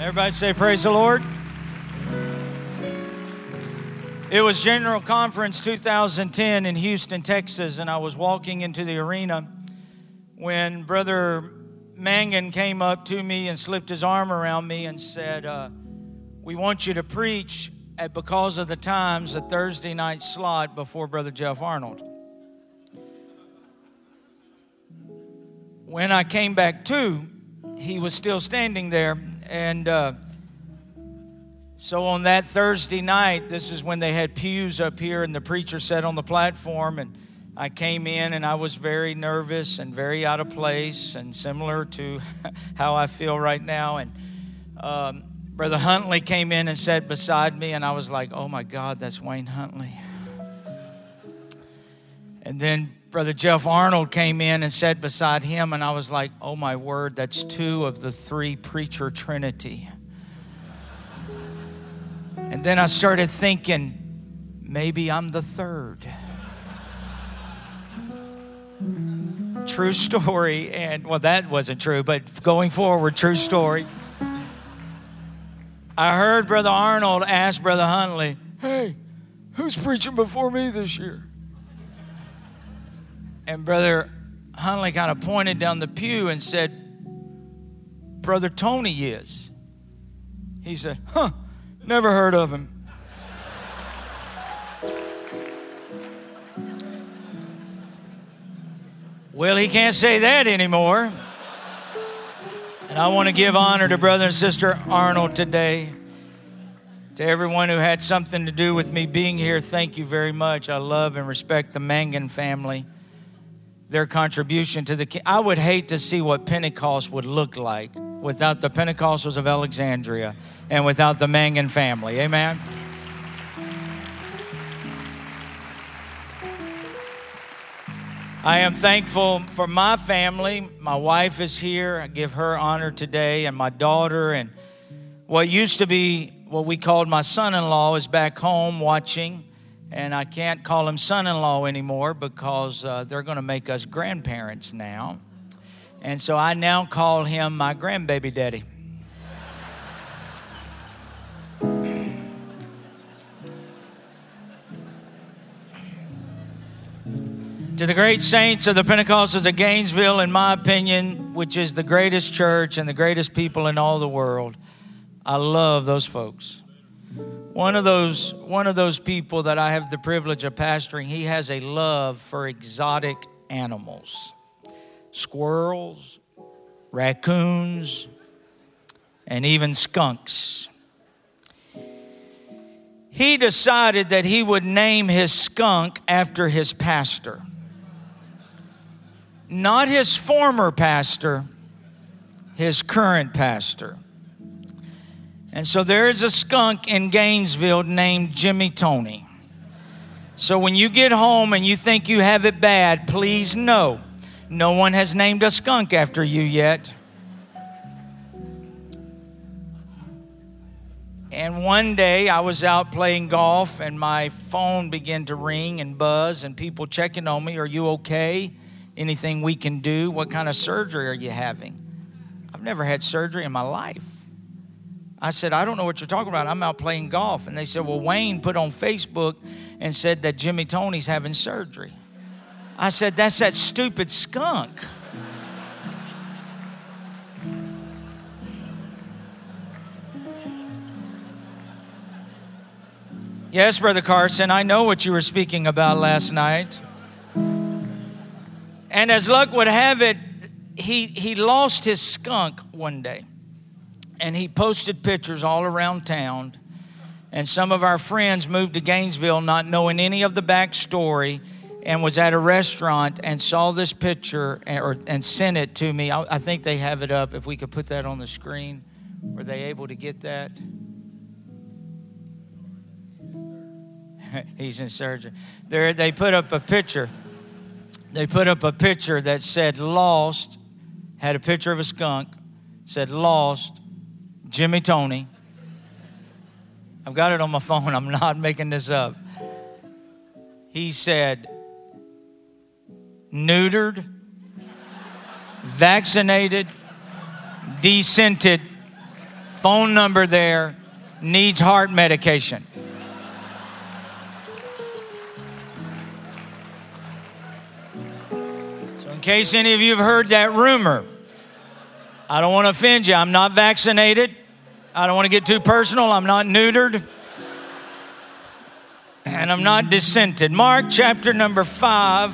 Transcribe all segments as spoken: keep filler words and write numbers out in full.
Everybody say praise the Lord. It was General Conference two thousand ten in Houston, Texas, and I was walking into the arena when Brother Mangan came up to me and slipped his arm around me and said, uh, we want you to preach at Because of the Times, a Thursday night slot before Brother Jeff Arnold. When I came back to, he was still standing there. And uh, so on that Thursday night, this is when they had pews up here and the preacher sat on the platform. And I came in and I was very nervous and very out of place and similar to how I feel right now. And um, Brother Huntley came in and sat beside me, and I was like, oh my God, that's Wayne Huntley. And then Brother Jeff Arnold came in and sat beside him, and I was like, oh my word, that's two of the three preacher trinity. And then I started thinking, maybe I'm the third. True story, and well, that wasn't true, but going forward, true story. I heard Brother Arnold ask Brother Huntley, hey, who's preaching before me this year? And Brother Huntley kind of pointed down the pew and said, Brother Tony is. He said, huh, never heard of him. Well, he can't say that anymore. And I want to give honor to Brother and Sister Arnold today. To everyone who had something to do with me being here, thank you very much. I love and respect the Mangan family. Their contribution to the... I would hate to see what Pentecost would look like without the Pentecostals of Alexandria and without the Mangan family. Amen? I am thankful for my family. My wife is here. I give her honor today, and my daughter, and what used to be what we called my son-in-law is back home watching. And I can't call him son-in-law anymore because uh, they're going to make us grandparents now. And so I now call him my grandbaby daddy. To the great saints of the Pentecostals of Gainesville, in my opinion, which is the greatest church and the greatest people in all the world, I love those folks. One of those one of those people that I have the privilege of pastoring, he has a love for exotic animals. Squirrels, raccoons, and even skunks. He decided that he would name his skunk after his pastor. Not his former pastor, his current pastor. And so there is a skunk in Gainesville named Jimmy Tony. So when you get home and you think you have it bad, please know, no one has named a skunk after you yet. And one day I was out playing golf and my phone began to ring and buzz and people checking on me. Are you okay? Anything we can do? What kind of surgery are you having? I've never had surgery in my life. I said, I don't know what you're talking about. I'm out playing golf. And they said, well, Wayne put on Facebook and said that Jimmy Tony's having surgery. I said, that's that stupid skunk. Yes, Brother Carson, I know what you were speaking about last night. And as luck would have it, he, he lost his skunk one day. And he posted pictures all around town. And some of our friends moved to Gainesville not knowing any of the backstory and was at a restaurant and saw this picture and, or, and sent it to me. I, I think they have it up. If we could put that on the screen. Were they able to get that? He's in surgery. There, they put up a picture. They put up a picture that said lost, had a picture of a skunk, said lost, Jimmy Tony. I've got it on my phone. I'm not making this up. He said, neutered, vaccinated, descented, phone number there, needs heart medication. So in case any of you have heard that rumor, I don't want to offend you. I'm not vaccinated. I don't want to get too personal. I'm not neutered. And I'm not dissented. Mark chapter number five.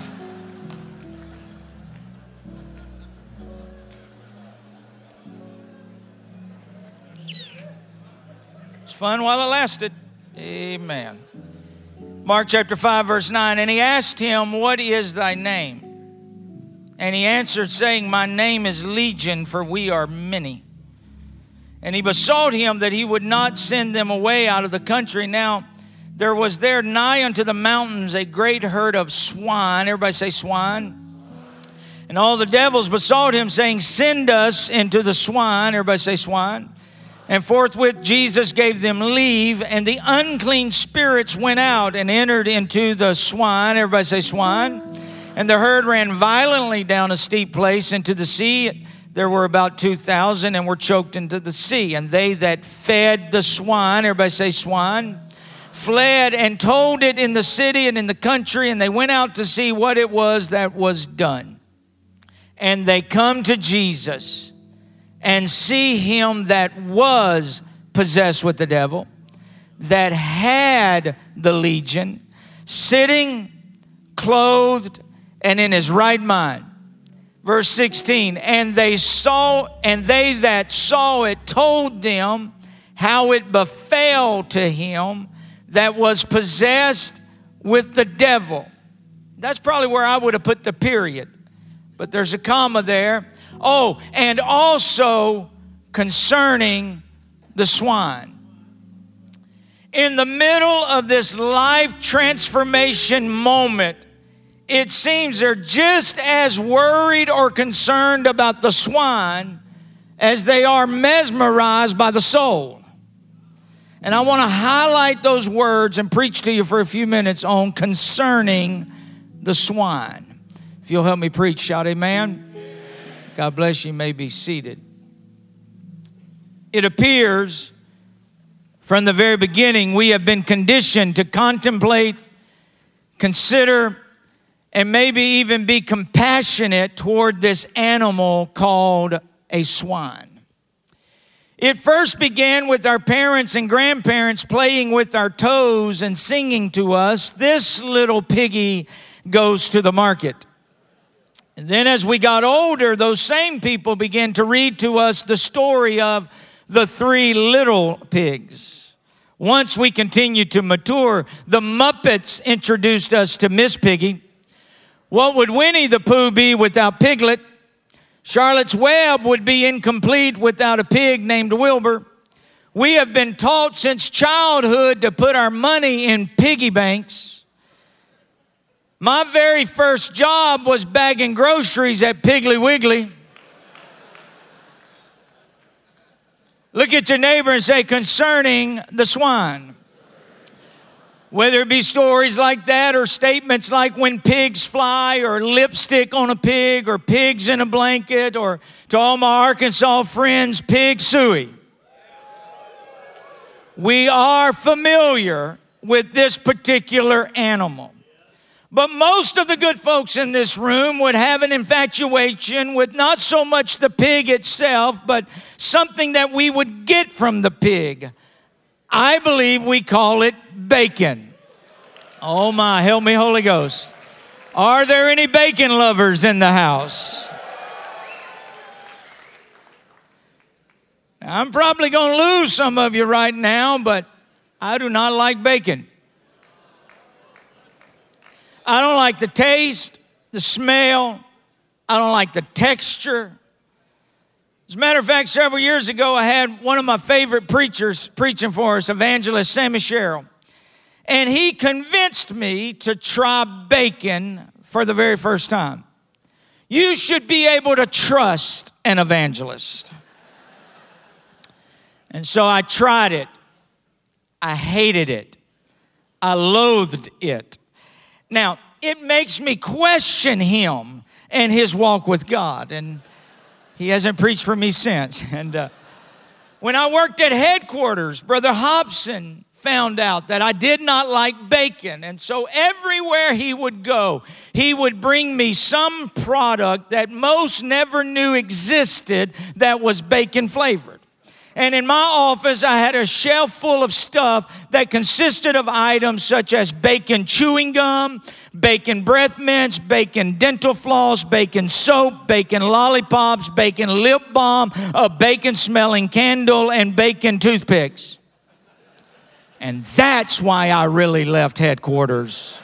It's fun while it lasted. Amen. Mark chapter five, verse nine. And he asked him, what is thy name? And he answered, saying, my name is Legion, for we are many. And he besought him that he would not send them away out of the country. Now, there was there nigh unto the mountains a great herd of swine. Everybody say swine. And all the devils besought him, saying, send us into the swine. Everybody say swine. And forthwith Jesus gave them leave, and the unclean spirits went out and entered into the swine. Everybody say swine. And the herd ran violently down a steep place into the sea. There were about two thousand and were choked into the sea. And they that fed the swine, everybody say swine, fled and told it in the city and in the country, and they went out to see what it was that was done. And they come to Jesus and see him that was possessed with the devil, that had the legion, sitting, clothed, and in his right mind. Verse sixteen, and they saw, and they that saw it told them how it befell to him that was possessed with the devil. That's probably where I would have put the period, but there's a comma there. Oh, and also concerning the swine. In the middle of this life transformation moment, it seems they're just as worried or concerned about the swine as they are mesmerized by the soul. And I want to highlight those words and preach to you for a few minutes on concerning the swine. If you'll help me preach, shout amen. Amen. God bless you. You may be seated. It appears from the very beginning we have been conditioned to contemplate, consider, and maybe even be compassionate toward this animal called a swine. It first began with our parents and grandparents playing with our toes and singing to us, this little piggy goes to the market. And then as we got older, those same people began to read to us the story of the three little pigs. Once we continued to mature, the Muppets introduced us to Miss Piggy. What would Winnie the Pooh be without Piglet? Charlotte's Web would be incomplete without a pig named Wilbur. We have been taught since childhood to put our money in piggy banks. My very first job was bagging groceries at Piggly Wiggly. Look at your neighbor and say, concerning the swine. Whether it be stories like that or statements like when pigs fly or lipstick on a pig or pigs in a blanket or to all my Arkansas friends, pig suey. We are familiar with this particular animal. But most of the good folks in this room would have an infatuation with not so much the pig itself, but something that we would get from the pig. I believe we call it bacon. Oh my, help me, Holy Ghost. Are there any bacon lovers in the house? Now, I'm probably going to lose some of you right now, but I do not like bacon. I don't like the taste, the smell. I don't like the texture. As a matter of fact, several years ago, I had one of my favorite preachers preaching for us, evangelist Sammy Sherrill. And he convinced me to try bacon for the very first time. You should be able to trust an evangelist. And so I tried it. I hated it. I loathed it. Now, it makes me question him and his walk with God. And he hasn't preached for me since. And uh, When I worked at headquarters, Brother Hobson found out that I did not like bacon. And so everywhere he would go, he would bring me some product that most never knew existed that was bacon flavored. And in my office, I had a shelf full of stuff that consisted of items such as bacon chewing gum, bacon breath mints, bacon dental floss, bacon soap, bacon lollipops, bacon lip balm, a bacon smelling candle, and bacon toothpicks. And that's why I really left headquarters.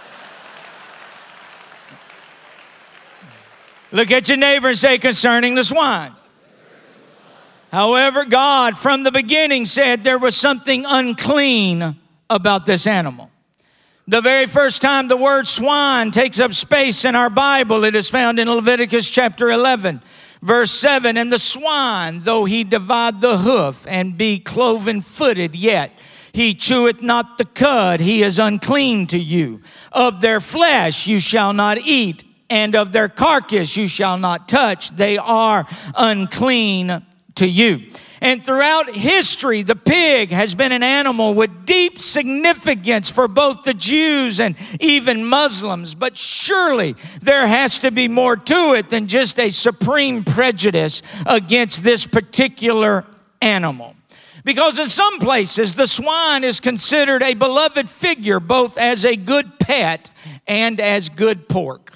Look at your neighbor and say, concerning the swine. However, God from the beginning said there was something unclean about this animal. The very first time the word swine takes up space in our Bible, it is found in Leviticus chapter eleven, verse seven. And the swine, though he divide the hoof and be cloven footed, yet he cheweth not the cud, he is unclean to you. Of their flesh you shall not eat, and of their carcass you shall not touch. They are unclean to you. And throughout history, the pig has been an animal with deep significance for both the Jews and even Muslims. But surely there has to be more to it than just a supreme prejudice against this particular animal. Because in some places, the swine is considered a beloved figure, both as a good pet and as good pork.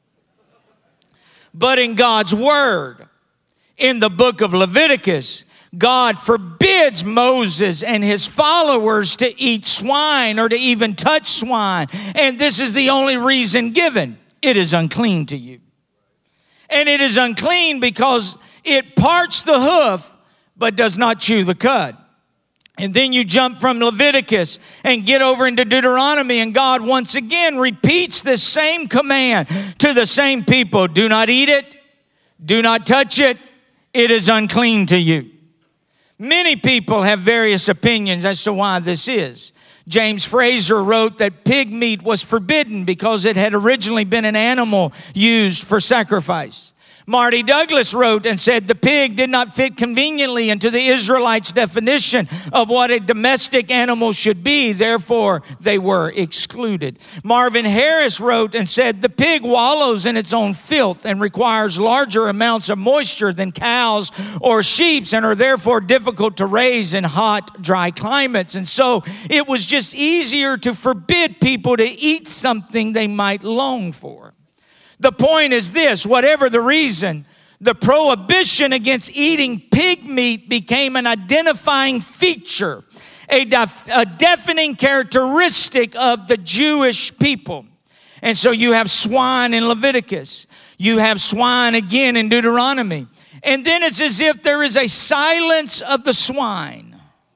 But in God's word, in the book of Leviticus, God forbids Moses and his followers to eat swine or to even touch swine. And this is the only reason given. It is unclean to you. And it is unclean because it parts the hoof but does not chew the cud. And then you jump from Leviticus and get over into Deuteronomy, and God once again repeats this same command to the same people. Do not eat it. Do not touch it. It is unclean to you. Many people have various opinions as to why this is. James Fraser wrote that pig meat was forbidden because it had originally been an animal used for sacrifice. Marty Douglas wrote and said the pig did not fit conveniently into the Israelites' definition of what a domestic animal should be, therefore they were excluded. Marvin Harris wrote and said the pig wallows in its own filth and requires larger amounts of moisture than cows or sheep and are therefore difficult to raise in hot, dry climates. And so it was just easier to forbid people to eat something they might long for. The point is this, whatever the reason, the prohibition against eating pig meat became an identifying feature, a, def- a defining characteristic of the Jewish people. And so you have swine in Leviticus. You have swine again in Deuteronomy. And then it's as if there is a silence of the swine.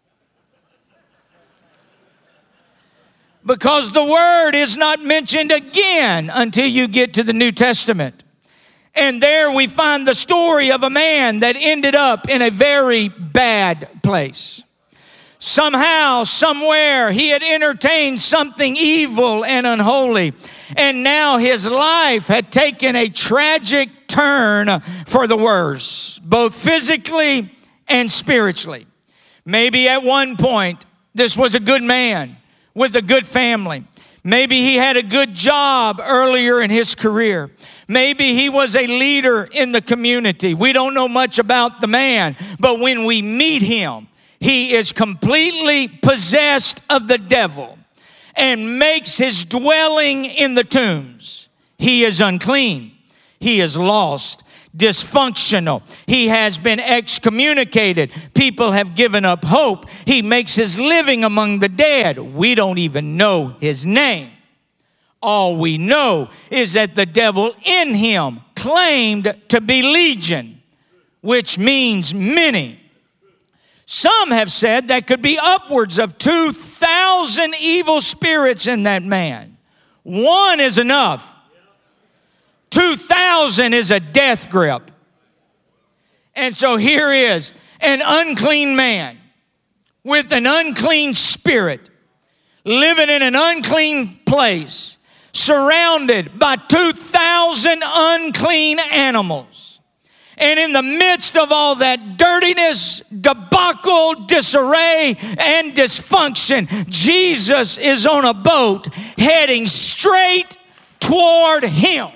Because the word is not mentioned again until you get to the New Testament. And there we find the story of a man that ended up in a very bad place. Somehow, somewhere, he had entertained something evil and unholy. And now his life had taken a tragic turn for the worse, both physically and spiritually. Maybe at one point, this was a good man with a good family. Maybe he had a good job earlier in his career. Maybe he was a leader in the community. We don't know much about the man, but when we meet him, he is completely possessed of the devil and makes his dwelling in the tombs. He is unclean. He is lost, dysfunctional. He has been excommunicated. People have given up hope. He makes his living among the dead. We don't even know his name. All we know is that the devil in him claimed to be legion, which means many. Some have said that could be upwards of two thousand evil spirits in that man. One is enough. two thousand is a death grip. And so here is an unclean man with an unclean spirit living in an unclean place, surrounded by two thousand unclean animals. And in the midst of all that dirtiness, debacle, disarray, and dysfunction, Jesus is on a boat heading straight toward him.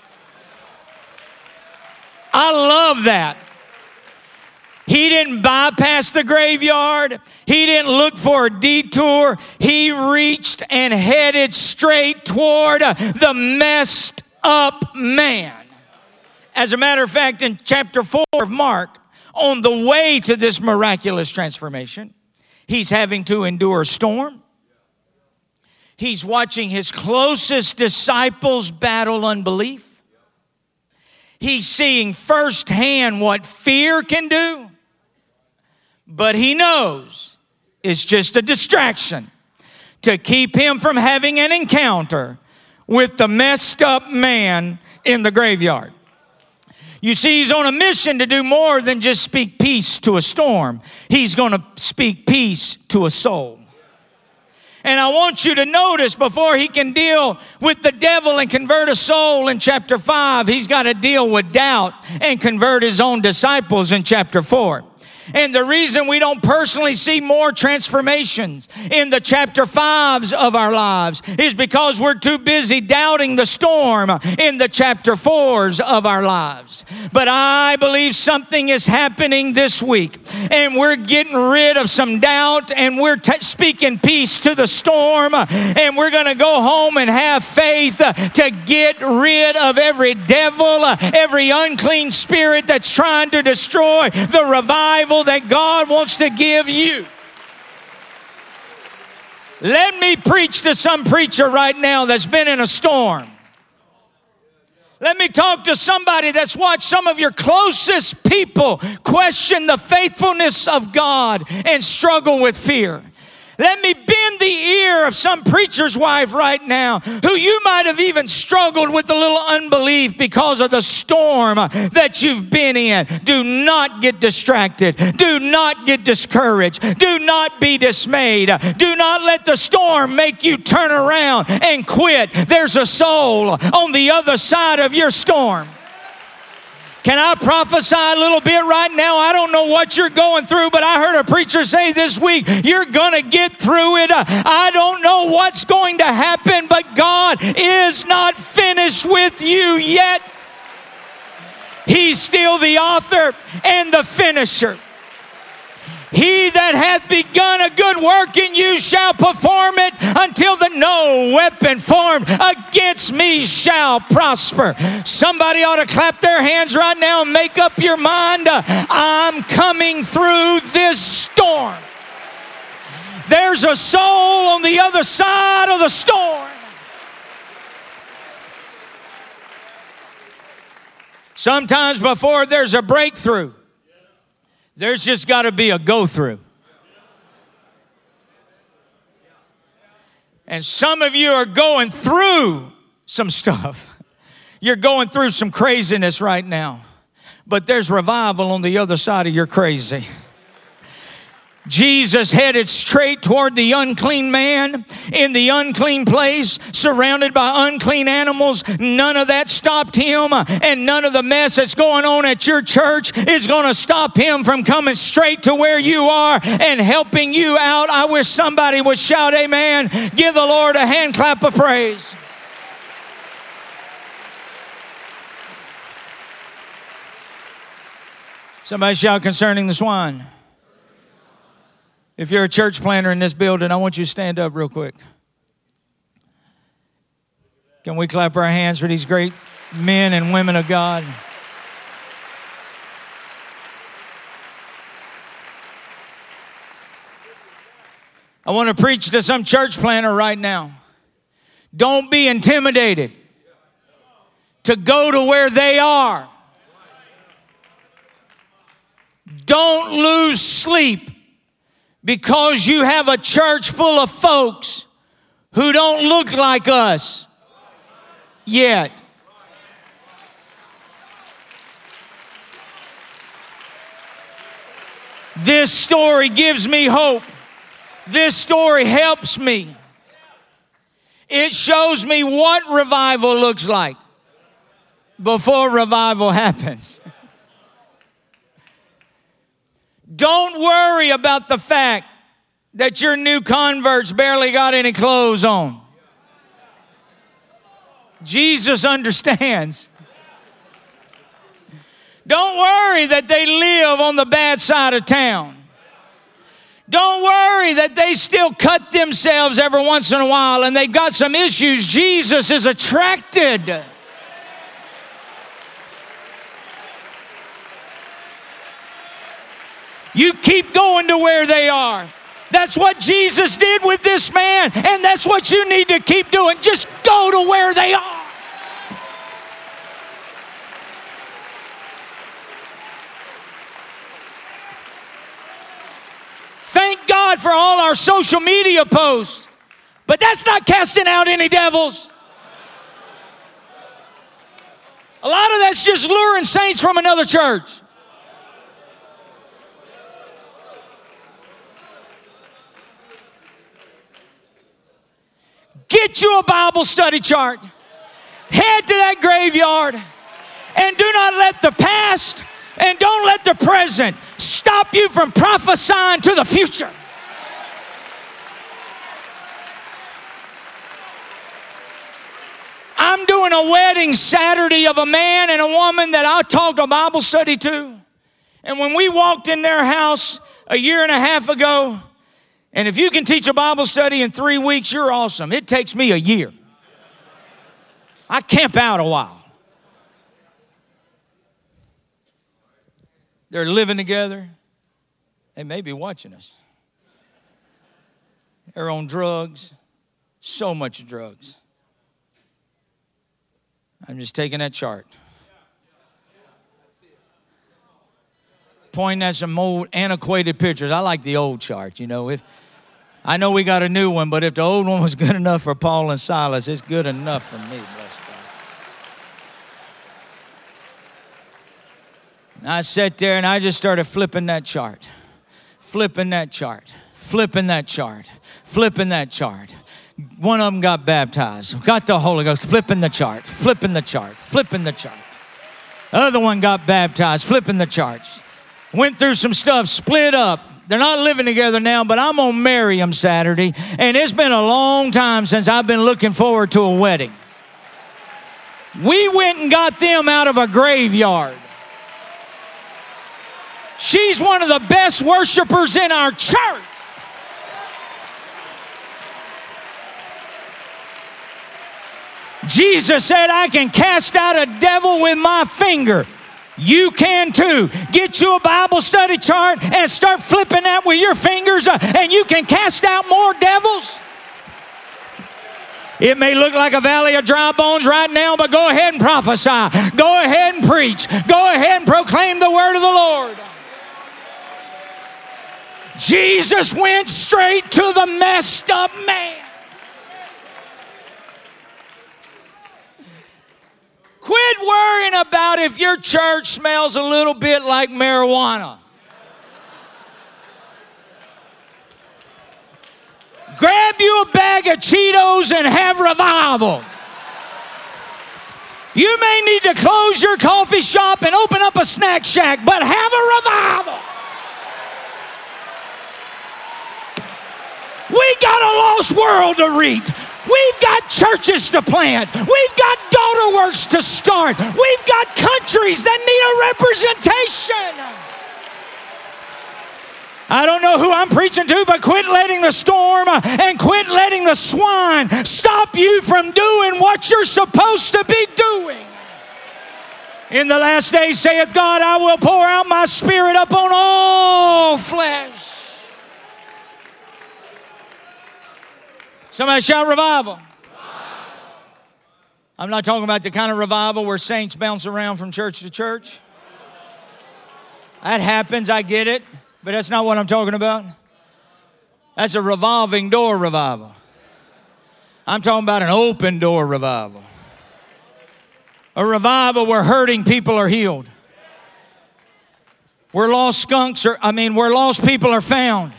I love that. He didn't bypass the graveyard. He didn't look for a detour. He reached and headed straight toward the messed up man. As a matter of fact, in chapter four of Mark, on the way to this miraculous transformation, he's having to endure a storm. He's watching his closest disciples battle unbelief. He's seeing firsthand what fear can do. But he knows it's just a distraction to keep him from having an encounter with the messed up man in the graveyard. You see, he's on a mission to do more than just speak peace to a storm. He's going to speak peace to a soul. And I want you to notice, before he can deal with the devil and convert a soul in chapter five, he's got to deal with doubt and convert his own disciples in chapter four. And the reason we don't personally see more transformations in the chapter fives of our lives is because we're too busy doubting the storm in the chapter fours of our lives. But I believe something is happening this week, and we're getting rid of some doubt, and we're t- speaking peace to the storm, and we're going to go home and have faith to get rid of every devil, every unclean spirit that's trying to destroy the revival that God wants to give you. Let me preach to some preacher right now that's been in a storm. Let me talk to somebody that's watched some of your closest people question the faithfulness of God and struggle with fear. Let me bend the ear of some preacher's wife right now who you might have even struggled with a little unbelief because of the storm that you've been in. Do not get distracted. Do not get discouraged. Do not be dismayed. Do not let the storm make you turn around and quit. There's a soul on the other side of your storm. Can I prophesy a little bit right now? I don't know what you're going through, but I heard a preacher say this week, you're going to get through it. I don't know what's going to happen, but God is not finished with you yet. He's still the author and the finisher. He that hath begun a good work in you shall perform it until the no weapon formed against me shall prosper. Somebody ought to clap their hands right now and make up your mind. I'm coming through this storm. There's a soul on the other side of the storm. Sometimes before there's a breakthrough, there's just got to be a go-through. And some of you are going through some stuff. You're going through some craziness right now. But there's revival on the other side of your crazy. Jesus headed straight toward the unclean man in the unclean place, surrounded by unclean animals. None of that stopped him, and none of the mess that's going on at your church is going to stop him from coming straight to where you are and helping you out. I wish somebody would shout amen. Give the Lord a hand clap of praise. Somebody shout concerning the swine. If you're a church planter in this building, I want you to stand up real quick. Can we clap our hands for these great men and women of God? I want to preach to some church planter right now. Don't be intimidated to go to where they are. Don't lose sleep because you have a church full of folks who don't look like us yet. This story gives me hope. This story helps me. It shows me what revival looks like before revival happens. Don't worry about the fact that your new converts barely got any clothes on. Jesus understands. Don't worry that they live on the bad side of town. Don't worry that they still cut themselves every once in a while and they've got some issues. Jesus is attracted. You keep going to where they are. That's what Jesus did with this man, and that's what you need to keep doing. Just go to where they are. Thank God for all our social media posts, but that's not casting out any devils. A lot of that's just luring saints from another church. Get you a Bible study chart. Head to that graveyard and do not let the past and don't let the present stop you from prophesying to the future. I'm doing a wedding Saturday of a man and a woman that I taught a Bible study to. And when we walked in their house a year and a half ago, and if you can teach a Bible study in three weeks, you're awesome. It takes me a year. I camp out a while. They're living together. They may be watching us. They're on drugs. So much drugs. I'm just taking that chart. Pointing at some old antiquated pictures. I like the old chart, you know. If I know we got a new one, but if the old one was good enough for Paul and Silas, it's good enough for me, bless God. And I sat there and I just started flipping that chart, flipping that chart, flipping that chart, flipping that chart. One of them got baptized, got the Holy Ghost, flipping the chart, flipping the chart, flipping the chart. The other one got baptized, flipping the charts. Went through some stuff, split up. They're not living together now, but I'm going to marry them Saturday. And it's been a long time since I've been looking forward to a wedding. We went and got them out of a graveyard. She's one of the best worshipers in our church. Jesus said, I can cast out a devil with my finger. You can too. Get you a Bible study chart and start flipping that with your fingers, uh, and you can cast out more devils. It may look like a valley of dry bones right now, but go ahead and prophesy. Go ahead and preach. Go ahead and proclaim the word of the Lord. Jesus went straight to the messed up man. Quit worrying about if your church smells a little bit like marijuana. Grab you a bag of Cheetos and have revival. You may need to close your coffee shop and open up a snack shack, but have a revival. We got a lost world to reach. We've got churches to plant. We've got daughter works to start. We've got countries that need a representation. I don't know who I'm preaching to, but quit letting the storm and quit letting the swine stop you from doing what you're supposed to be doing. In the last days, saith God, I will pour out my spirit upon all flesh. Somebody shout revival. Revival. I'm not talking about the kind of revival where saints bounce around from church to church. That happens, I get it, but that's not what I'm talking about. That's a revolving door revival. I'm talking about an open door revival. A revival where hurting people are healed. Where lost skunks are, I mean, where lost people are found.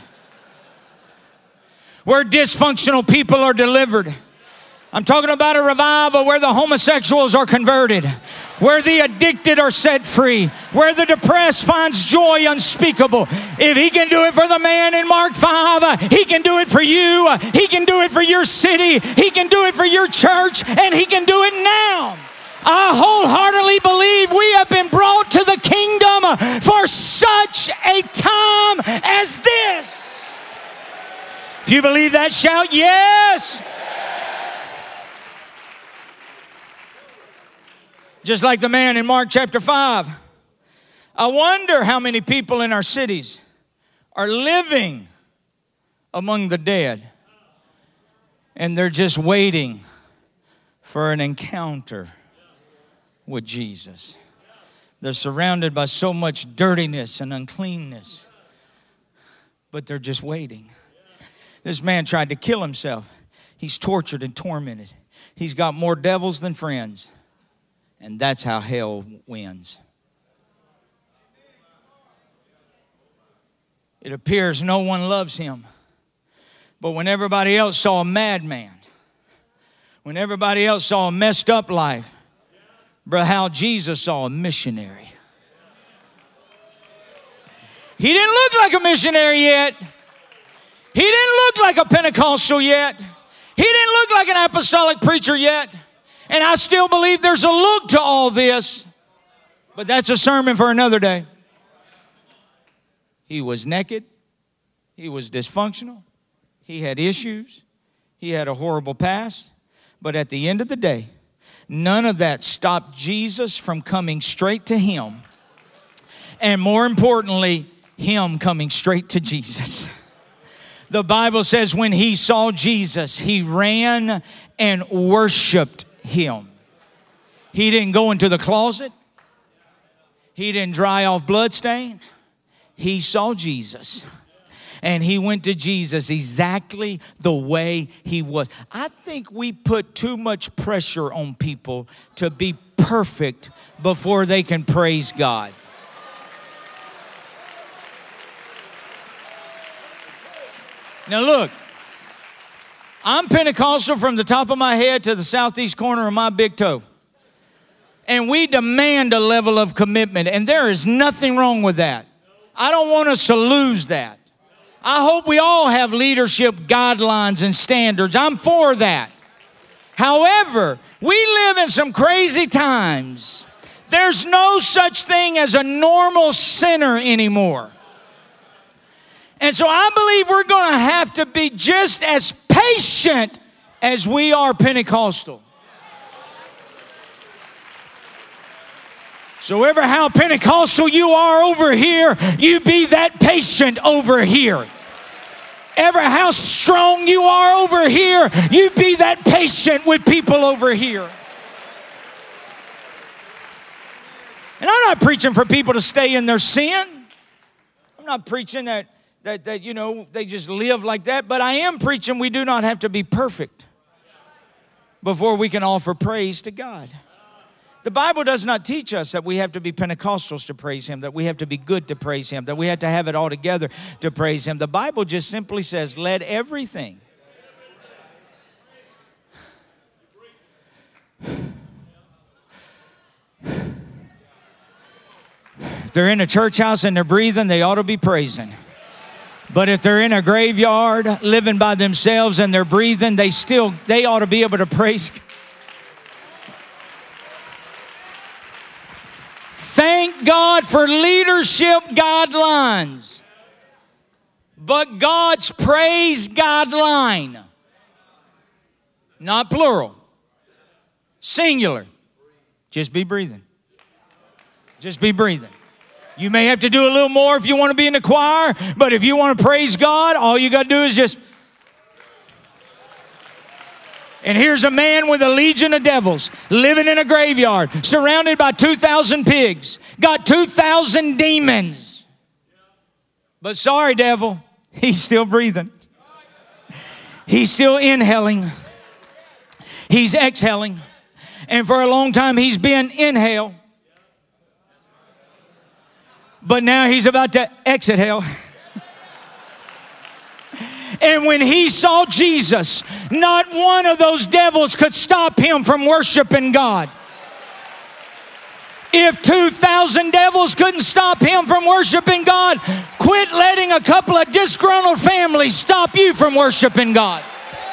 Where dysfunctional people are delivered. I'm talking about a revival where the homosexuals are converted. where the addicted are set free, where the depressed finds joy unspeakable. If he can do it for the man in Mark five, he can do it for you. He can do it for your city. He can do it for your church, and he can do it now. I wholeheartedly believe we have been brought to the kingdom for such a time as this. If you believe that, shout yes. Just like the man in Mark chapter five. I wonder how many people in our cities are living among the dead, and they're just waiting for an encounter with Jesus. They're surrounded by so much dirtiness and uncleanness, but they're just waiting. This man tried to kill himself. He's tortured and tormented. He's got more devils than friends. And that's how hell wins. It appears no one loves him. But when everybody else saw a madman, when everybody else saw a messed up life, bro, how Jesus saw a missionary. He didn't look like a missionary yet. He didn't look like a Pentecostal yet. He didn't look like an apostolic preacher yet. And I still believe there's a look to all this. But that's a sermon for another day. He was naked. He was dysfunctional. He had issues. He had a horrible past. But at the end of the day, none of that stopped Jesus from coming straight to him. And more importantly, him coming straight to Jesus. The Bible says when he saw Jesus, he ran and worshiped him. He didn't go into the closet. He didn't dry off bloodstain. He saw Jesus. And he went to Jesus exactly the way he was. I think we put too much pressure on people to be perfect before they can praise God. Now look, I'm Pentecostal from the top of my head to the southeast corner of my big toe. And we demand a level of commitment, and there is nothing wrong with that. I don't want us to lose that. I hope we all have leadership guidelines and standards. I'm for that. However, we live in some crazy times. There's no such thing as a normal sinner anymore. And so I believe we're going to have to be just as patient as we are Pentecostal. So ever how Pentecostal you are over here, you be that patient over here. Ever how strong you are over here, you be that patient with people over here. And I'm not preaching for people to stay in their sin. I'm not preaching that, that, that you know, they just live like that. But I am preaching we do not have to be perfect before we can offer praise to God. The Bible does not teach us that we have to be Pentecostals to praise him, that we have to be good to praise him, that we have to have it all together to praise him. The Bible just simply says, let everything. If they're in a church house and they're breathing, they ought to be praising. But if they're in a graveyard living by themselves and they're breathing, they still, they ought to be able to praise God. Thank God for leadership guidelines. But God's praise guideline. Not plural. Singular. Just be breathing. Just be breathing. You may have to do a little more if you want to be in the choir, but if you want to praise God, all you got to do is just... And here's a man with a legion of devils living in a graveyard, surrounded by two thousand pigs, got two thousand demons. But sorry, devil, he's still breathing. He's still inhaling. He's exhaling. And for a long time, he's been inhale. But now he's about to exit hell. And when he saw Jesus, not one of those devils could stop him from worshiping God. If two thousand devils couldn't stop him from worshiping God, quit letting a couple of disgruntled families stop you from worshiping God.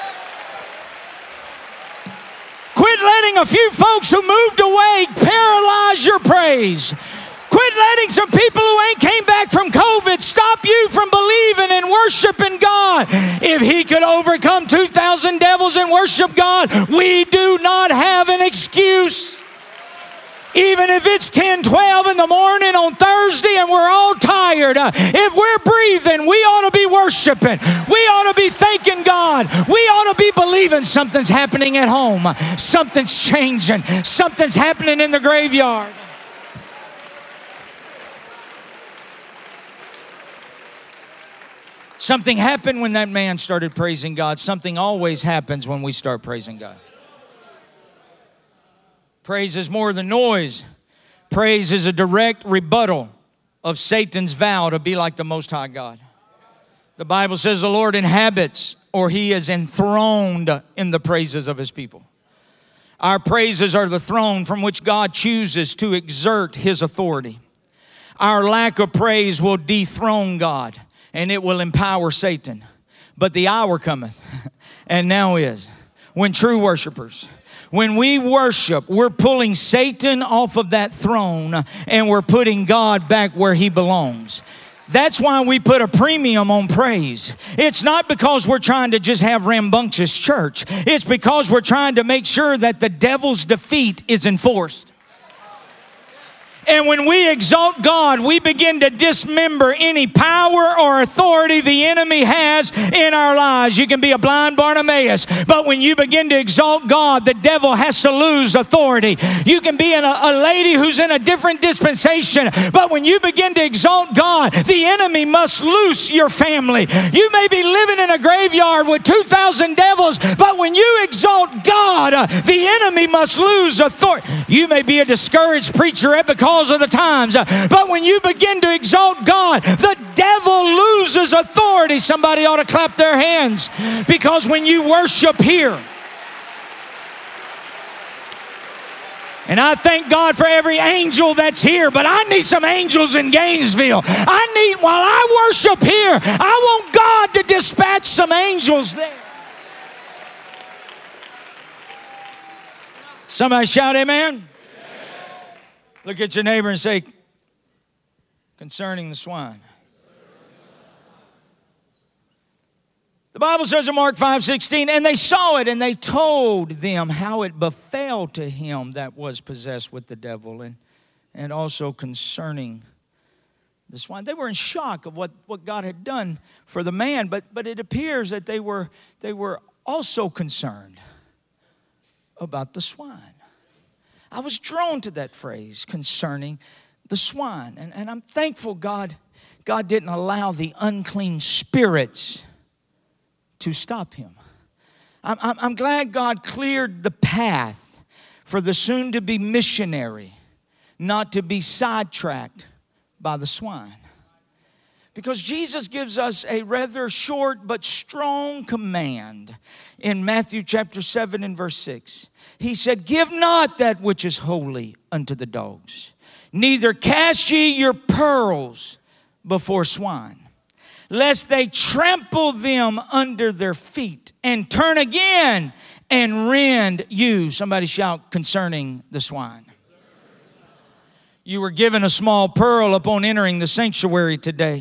Quit letting a few folks who moved away paralyze your praise. Quit letting some people who ain't came back from COVID stop you from believing and worshiping God. If he could overcome two thousand devils and worship God, we do not have an excuse. Even if it's ten, twelve in the morning on Thursday and we're all tired, uh, if we're breathing, we ought to be worshiping. We ought to be thanking God. We ought to be believing something's happening at home. Something's changing. Something's happening in the graveyard. Something happened when that man started praising God. Something always happens when we start praising God. Praise is more than noise. Praise is a direct rebuttal of Satan's vow to be like the Most High God. The Bible says the Lord inhabits, or he is enthroned in the praises of his people. Our praises are the throne from which God chooses to exert his authority. Our lack of praise will dethrone God, and it will empower Satan. But the hour cometh, and now is, when true worshipers, when we worship, we're pulling Satan off of that throne and we're putting God back where he belongs. That's why we put a premium on praise. It's not because we're trying to just have rambunctious church. It's because we're trying to make sure that the devil's defeat is enforced. And when we exalt God, we begin to dismember any power or authority the enemy has in our lives. You can be a blind Bartimaeus, but when you begin to exalt God, the devil has to lose authority. You can be in a, a lady who's in a different dispensation, but when you begin to exalt God, the enemy must loose your family. You may be living in a graveyard with two thousand devils, but when you exalt God, uh, the enemy must lose authority. You may be a discouraged preacher because of the times, but when you begin to exalt God, the devil loses authority. Somebody ought to clap their hands, because when you worship here, and I thank God for every angel that's here, but I need some angels in Gainesville. I need, while I worship here, I want God to dispatch some angels there. Somebody shout amen. Look at your neighbor and say, concerning the swine. The Bible says in Mark five sixteen, and they saw it, and they told them how it befell to him that was possessed with the devil, and, and also concerning the swine. They were in shock of what, what God had done for the man, but, but it appears that they were, they were also concerned about the swine. I was drawn to that phrase, concerning the swine. And, and I'm thankful God, God didn't allow the unclean spirits to stop him. I'm, I'm, I'm glad God cleared the path for the soon-to-be missionary not to be sidetracked by the swine. Because Jesus gives us a rather short but strong command in Matthew chapter seven and verse six. He said, give not that which is holy unto the dogs, neither cast ye your pearls before swine, lest they trample them under their feet and turn again and rend you. Somebody shout, concerning the swine. You were given a small pearl upon entering the sanctuary today.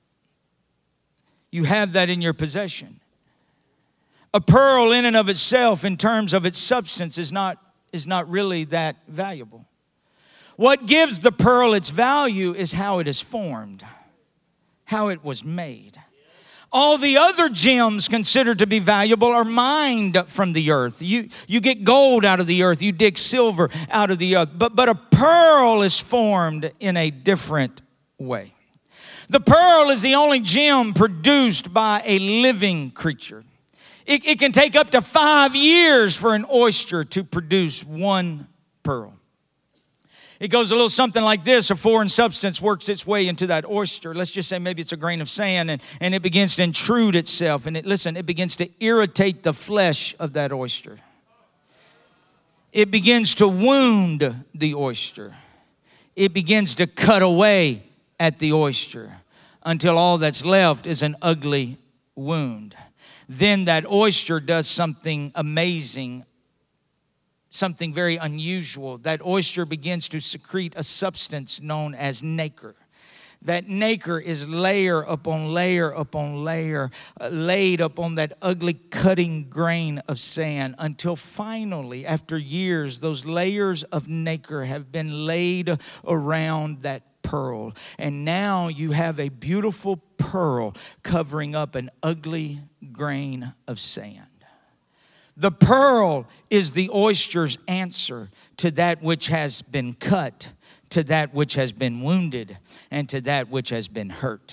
You have that in your possession. A pearl in and of itself, in terms of its substance, is not, is not really that valuable. What gives the pearl its value is how it is formed, how it was made. All the other gems considered to be valuable are mined from the earth. You, you get gold out of the earth. You dig silver out of the earth. But, but a pearl is formed in a different way. The pearl is the only gem produced by a living creature. It, it can take up to five years for an oyster to produce one pearl. It goes a little something like this. A foreign substance works its way into that oyster. Let's just say maybe it's a grain of sand, and, and it begins to intrude itself. And it, listen, it begins to irritate the flesh of that oyster. It begins to wound the oyster. it begins to cut away at the oyster until all that's left is an ugly wound. Then that oyster does something amazing, something very unusual. That oyster begins to secrete a substance known as nacre. That nacre is layer upon layer upon layer, uh, laid upon that ugly cutting grain of sand until finally, after years, those layers of nacre have been laid around that pearl. And now you have a beautiful pearl covering up an ugly grain of sand. The pearl is the oyster's answer to that which has been cut, to that which has been wounded, and to that which has been hurt.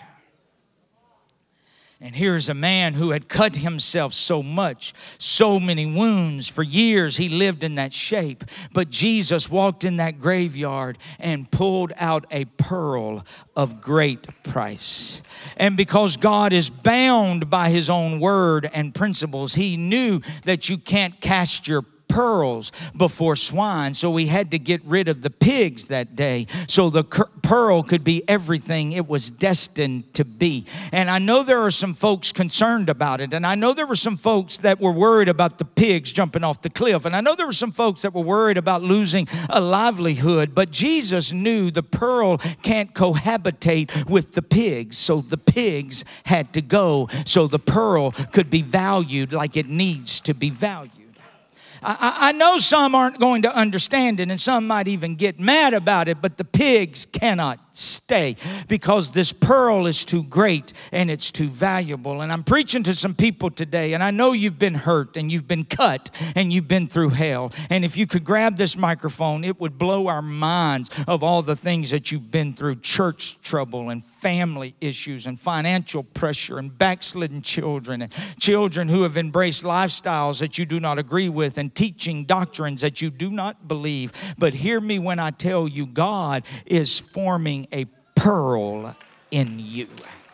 And here's a man who had cut himself so much, so many wounds. For years he lived in that shape. But Jesus walked in that graveyard and pulled out a pearl of great price. And because God is bound by his own word and principles, he knew that you can't cast your pearls before swine. So he had to get rid of the pigs that day so the pearl could be everything it was destined to be. And I know there are some folks concerned about it. And I know there were some folks that were worried about the pigs jumping off the cliff. And I know there were some folks that were worried about losing a livelihood. But Jesus knew the pearl can't cohabitate with the pigs. So the pigs had to go so the pearl could be valued like it needs to be valued. I, I know some aren't going to understand it, and some might even get mad about it, but the pigs cannot stay because this pearl is too great and it's too valuable. And I'm preaching to some people today, and I know you've been hurt and you've been cut and you've been through hell. And if you could grab this microphone, it would blow our minds of all the things that you've been through: church trouble and family issues and financial pressure and backslidden children and children who have embraced lifestyles that you do not agree with and teaching doctrines that you do not believe. But hear me when I tell you, God is forming a pearl in you.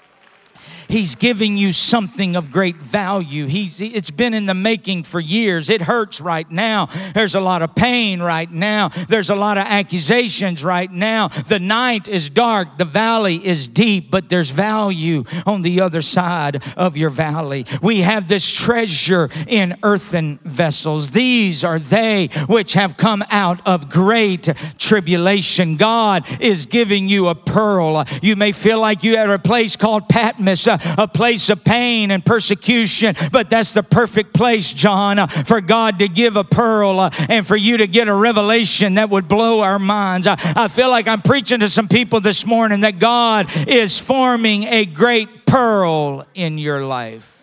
He's giving you something of great value. He's, it's been in the making for years. It hurts right now. There's a lot of pain right now. There's a lot of accusations right now. The night is dark. The valley is deep, but there's value on the other side of your valley. We have this treasure in earthen vessels. These are they which have come out of great tribulation. God is giving you a pearl. You may feel like you're at a place called Patmos, a, a place of pain and persecution, but that's the perfect place, John, uh, for God to give a pearl uh, and for you to get a revelation that would blow our minds. I, I feel like I'm preaching to some people this morning that God is forming a great pearl in your life.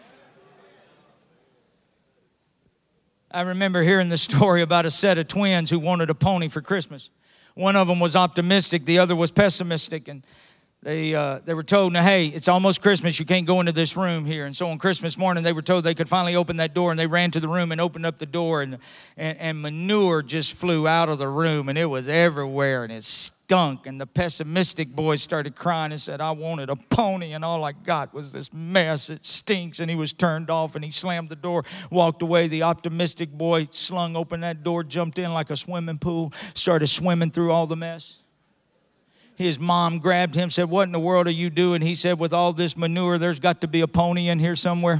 I remember hearing the story about a set of twins who wanted a pony for Christmas. One of them was optimistic, the other was pessimistic, and They uh, they were told, now, hey, it's almost Christmas. You can't go into this room here. And so on Christmas morning, they were told they could finally open that door. And they ran to the room and opened up the door. And, and, and manure just flew out of the room. And it was everywhere. And it stunk. And the pessimistic boy started crying and said, I wanted a pony. And all I got was this mess. It stinks. And he was turned off. And he slammed the door, walked away. The optimistic boy slung open that door, jumped in like a swimming pool, started swimming through all the mess. His mom grabbed him, said, what in the world are you doing? He said, with all this manure, there's got to be a pony in here somewhere.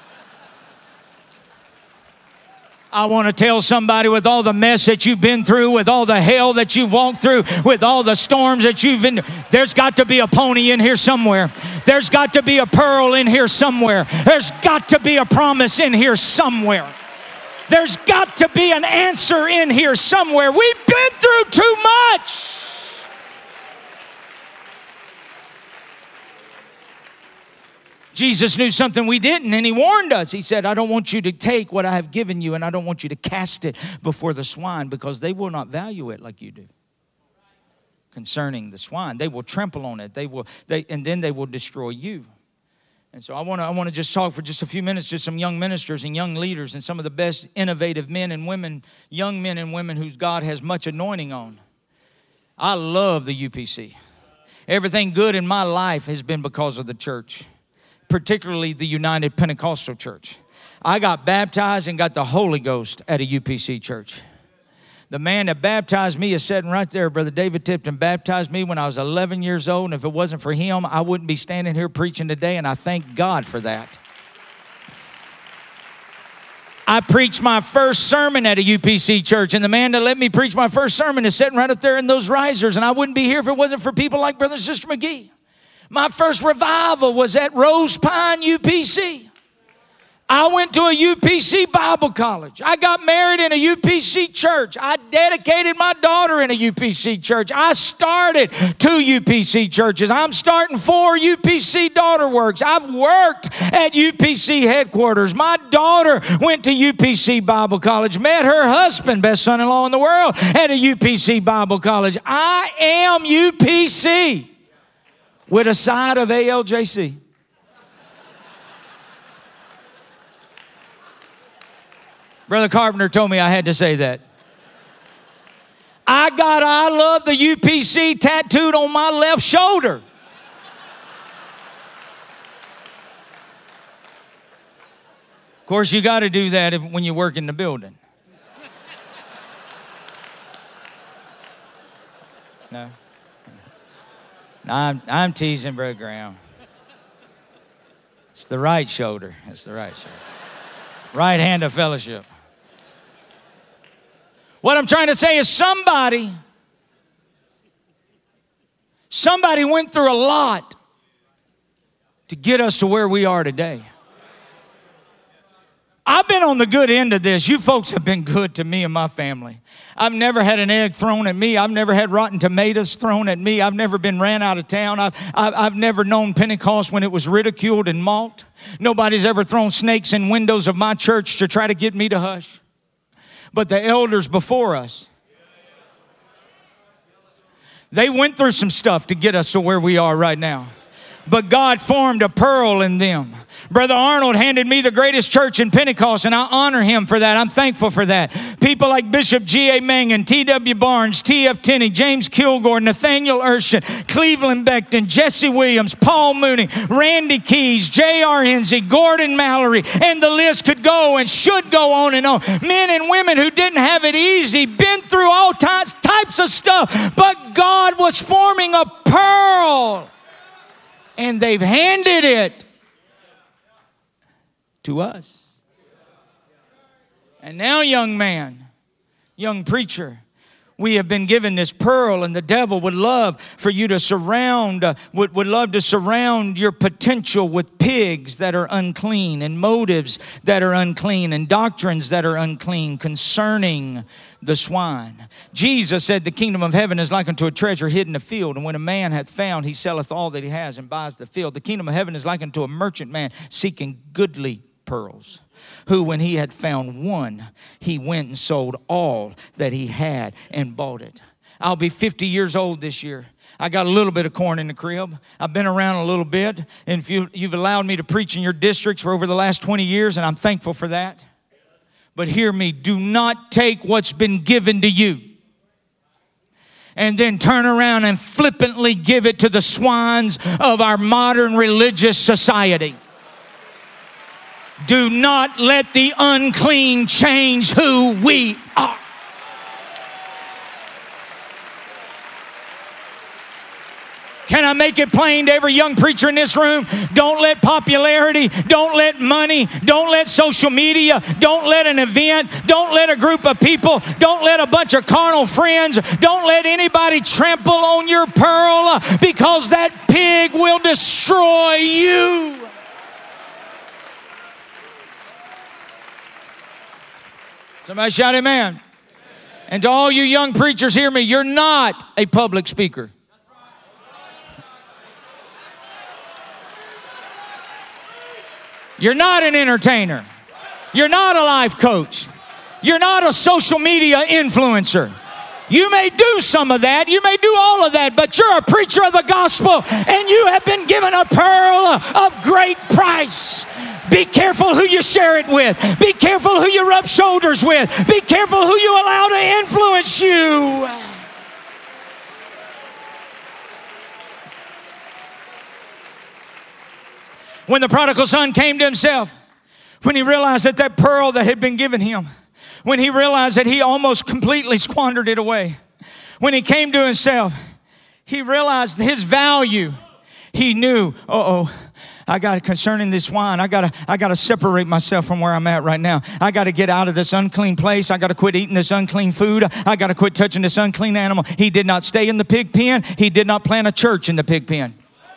I want to tell somebody, with all the mess that you've been through, with all the hell that you've walked through, with all the storms that you've been, there's got to be a pony in here somewhere. There's got to be a pearl in here somewhere. There's got to be a promise in here somewhere. There's got to be an answer in here somewhere. We've been through too much. Jesus knew something we didn't, and he warned us. He said, I don't want you to take what I have given you, and I don't want you to cast it before the swine, because they will not value it like you do. Concerning the swine, they will trample on it. They will, they, and then they will destroy you. And so I want to I want to just talk for just a few minutes to some young ministers and young leaders and some of the best innovative men and women, young men and women whose God has much anointing on. I love the U P C. Everything good in my life has been because of the church, particularly the United Pentecostal Church. I got baptized and got the Holy Ghost at a U P C church. The man that baptized me is sitting right there. Brother David Tipton baptized me when I was eleven years old, and if it wasn't for him, I wouldn't be standing here preaching today, and I thank God for that. I preached my first sermon at a U P C church, and the man that let me preach my first sermon is sitting right up there in those risers, and I wouldn't be here if it wasn't for people like Brother and Sister McGee. My first revival was at Rose Pine U P C. I went to a U P C Bible college. I got married in a U P C church. I dedicated my daughter in a U P C church. I started two U P C churches. I'm starting four U P C daughter works. I've worked at U P C headquarters. My daughter went to U P C Bible college, met her husband, best son-in-law in the world, at a U P C Bible college. I am U P C with a side of A L J C. Brother Carpenter told me I had to say that. I got I love the U P C tattooed on my left shoulder. Of course, you got to do that if, when you work in the building. No. No, I'm, I'm teasing Brother Graham. It's the right shoulder. It's the right shoulder. Right hand of fellowship. What I'm trying to say is somebody, somebody went through a lot to get us to where we are today. I've been on the good end of this. You folks have been good to me and my family. I've never had an egg thrown at me. I've never had rotten tomatoes thrown at me. I've never been ran out of town. I've, I've, I've never known Pentecost when it was ridiculed and mocked. Nobody's ever thrown snakes in windows of my church to try to get me to hush. But the elders before us, they went through some stuff to get us to where we are right now. But God formed a pearl in them. Brother Arnold handed me the greatest church in Pentecost, and I honor him for that. I'm thankful for that. People like Bishop G A Mangan, T W Barnes, T F Tenney, James Kilgore, Nathaniel Urshan, Cleveland Beckton, Jesse Williams, Paul Mooney, Randy Keys, J R Hensey, Gordon Mallory, and the list could go and should go on and on. Men and women who didn't have it easy, been through all types, types of stuff, but God was forming a pearl, and they've handed it to us. And now, young man, young preacher, we have been given this pearl, and the devil would love for you to surround, uh, would, would love to surround your potential with pigs that are unclean, and motives that are unclean, and doctrines that are unclean concerning the swine. Jesus said the kingdom of heaven is like unto a treasure hidden in a field, and when a man hath found, he selleth all that he has and buys the field. The kingdom of heaven is like unto a merchant man seeking goodly pearls, who when he had found one, he went and sold all that he had and bought it. I'll be fifty years old this year. I got a little bit of corn in the crib. I've been around a little bit, and if you, you've allowed me to preach in your districts for over the last twenty years, and I'm thankful for that. But hear me, do not take what's been given to you and then turn around and flippantly give it to the swines of our modern religious society. Do not let the unclean change who we are. Can I make it plain to every young preacher in this room? Don't let popularity, don't let money, don't let social media, don't let an event, don't let a group of people, don't let a bunch of carnal friends, don't let anybody trample on your pearl, because that pig will destroy you. Somebody shout amen. Amen. And to all you young preachers, hear me. You're not a public speaker. You're not an entertainer. You're not a life coach. You're not a social media influencer. You may do some of that. You may do all of that, but you're a preacher of the gospel, and you have been given a pearl of great price. Be careful who you share it with. Be careful who you rub shoulders with. Be careful who you allow to influence you. When the prodigal son came to himself, when he realized that that pearl that had been given him when he realized that he almost completely squandered it away. When he came to himself, he realized his value. He knew, uh-oh, I got to, concerning this wine, I got to I got to separate myself from where I'm at right now. I got to get out of this unclean place. I got to quit eating this unclean food. I got to quit touching this unclean animal. He did not stay in the pig pen. He did not plant a church in the pig pen.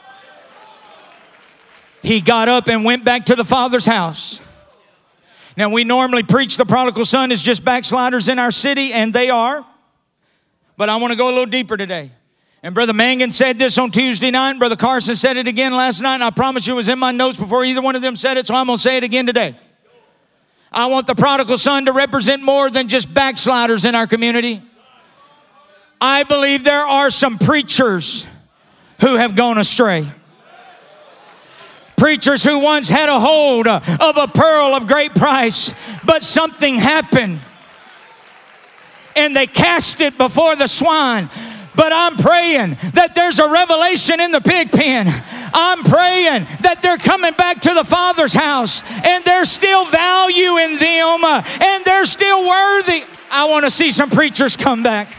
He got up and went back to the Father's house. Now, we normally preach the prodigal son is just backsliders in our city, and they are. But I want to go a little deeper today. And Brother Mangan said this on Tuesday night. Brother Carson said it again last night. And I promise you it was in my notes before either one of them said it. So I'm going to say it again today. I want the prodigal son to represent more than just backsliders in our community. I believe there are some preachers who have gone astray. Preachers who once had a hold of a pearl of great price, but something happened and they cast it before the swine. But I'm praying that there's a revelation in the pig pen. I'm praying that they're coming back to the Father's house and there's still value in them and they're still worthy. I want to see some preachers come back.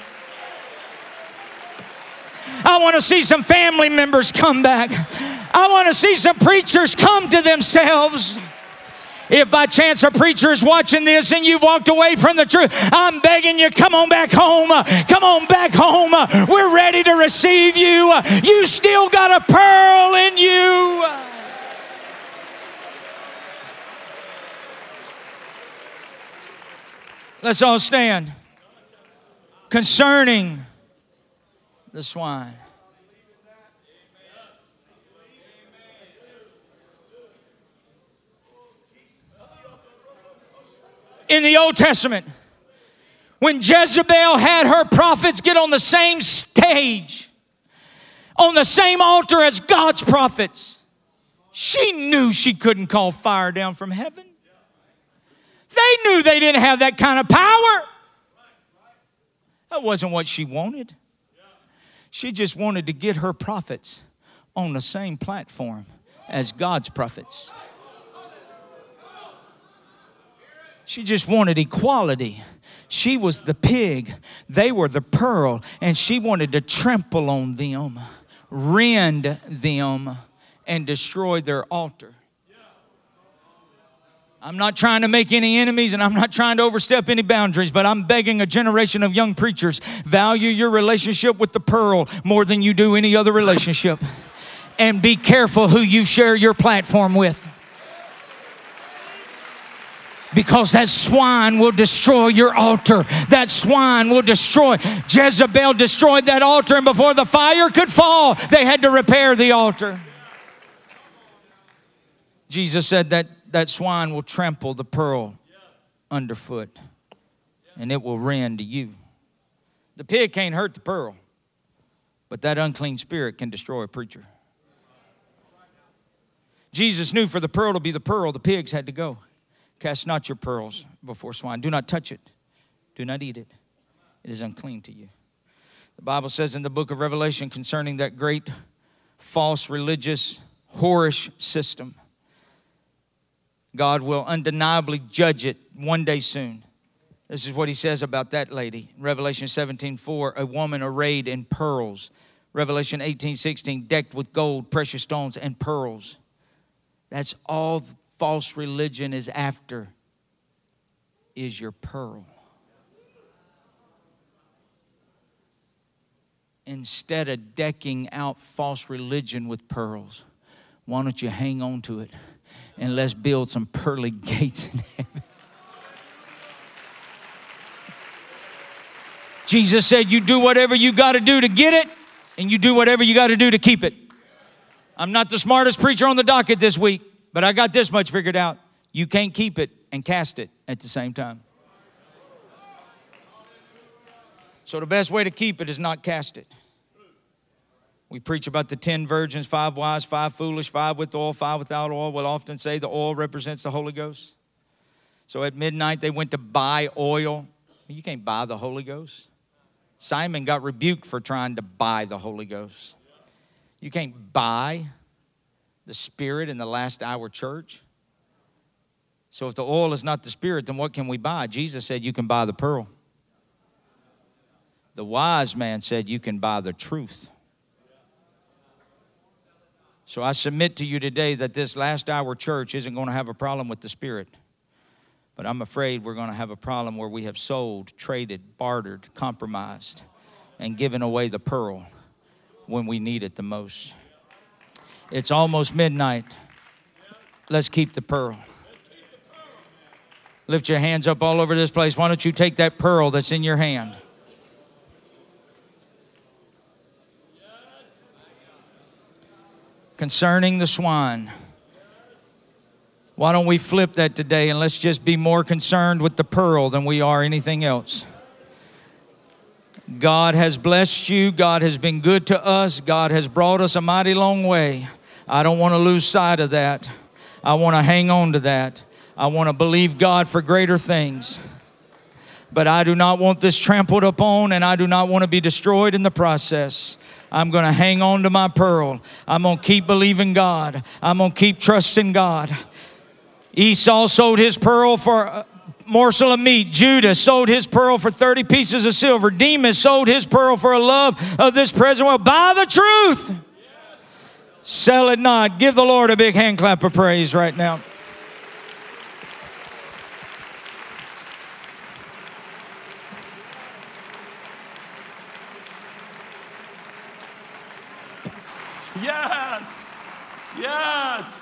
I want to see some family members come back. I want to see some preachers come to themselves. If by chance a preacher is watching this and you've walked away from the truth, I'm begging you, come on back home. Come on back home. We're ready to receive you. You still got a pearl in you. Let's all stand. Concerning the swine. In the Old Testament, when Jezebel had her prophets get on the same stage, on the same altar as God's prophets, she knew she couldn't call fire down from heaven. They knew they didn't have that kind of power. That wasn't what she wanted. She just wanted to get her prophets on the same platform as God's prophets. She just wanted equality. She was the pig. They were the pearl. And she wanted to trample on them, rend them, and destroy their altar. I'm not trying to make any enemies and I'm not trying to overstep any boundaries, but I'm begging a generation of young preachers, value your relationship with the pearl more than you do any other relationship. And be careful who you share your platform with. Because that swine will destroy your altar. That swine will destroy. Jezebel destroyed that altar, and before the fire could fall, they had to repair the altar. Jesus said that that swine will trample the pearl underfoot, and it will rend you. The pig can't hurt the pearl, but that unclean spirit can destroy a preacher. Jesus knew for the pearl to be the pearl, the pigs had to go. Cast not your pearls before swine. Do not touch it. Do not eat it. It is unclean to you. The Bible says in the book of Revelation concerning that great false religious whorish system, God will undeniably judge it one day soon. This is what he says about that lady. Revelation seventeen four, a woman arrayed in pearls. Revelation eighteen sixteen, decked with gold, precious stones, and pearls. That's all false religion is after, is your pearl. Instead of decking out false religion with pearls, why don't you hang on to it and let's build some pearly gates in heaven. Jesus said you do whatever you got to do to get it, and you do whatever you got to do to keep it. I'm not the smartest preacher on the docket this week, but I got this much figured out. You can't keep it and cast it at the same time. So the best way to keep it is not cast it. We preach about the ten virgins, five wise, five foolish, five with oil, five without oil. We'll often say the oil represents the Holy Ghost. So at midnight they went to buy oil. You can't buy the Holy Ghost. Simon got rebuked for trying to buy the Holy Ghost. You can't buy the Spirit in the last hour church. So if the oil is not the Spirit, then what can we buy? Jesus said you can buy the pearl. The wise man said you can buy the truth. So I submit to you today that this last hour church isn't going to have a problem with the Spirit. But I'm afraid we're going to have a problem where we have sold, traded, bartered, compromised, and given away the pearl when we need it the most. It's almost midnight. Let's keep the pearl. Lift your hands up all over this place. Why don't you take that pearl that's in your hand? Concerning the swine. Why don't we flip that today and let's just be more concerned with the pearl than we are anything else. God has blessed you. God has been good to us. God has brought us a mighty long way. I don't want to lose sight of that. I want to hang on to that. I want to believe God for greater things. But I do not want this trampled upon, and I do not want to be destroyed in the process. I'm going to hang on to my pearl. I'm going to keep believing God. I'm going to keep trusting God. Esau sold his pearl for a morsel of meat. Judah sold his pearl for thirty pieces of silver. Demas sold his pearl for a love of this present world. Buy the truth. Sell it not. Give the Lord a big hand clap of praise right now. Yes. Yes.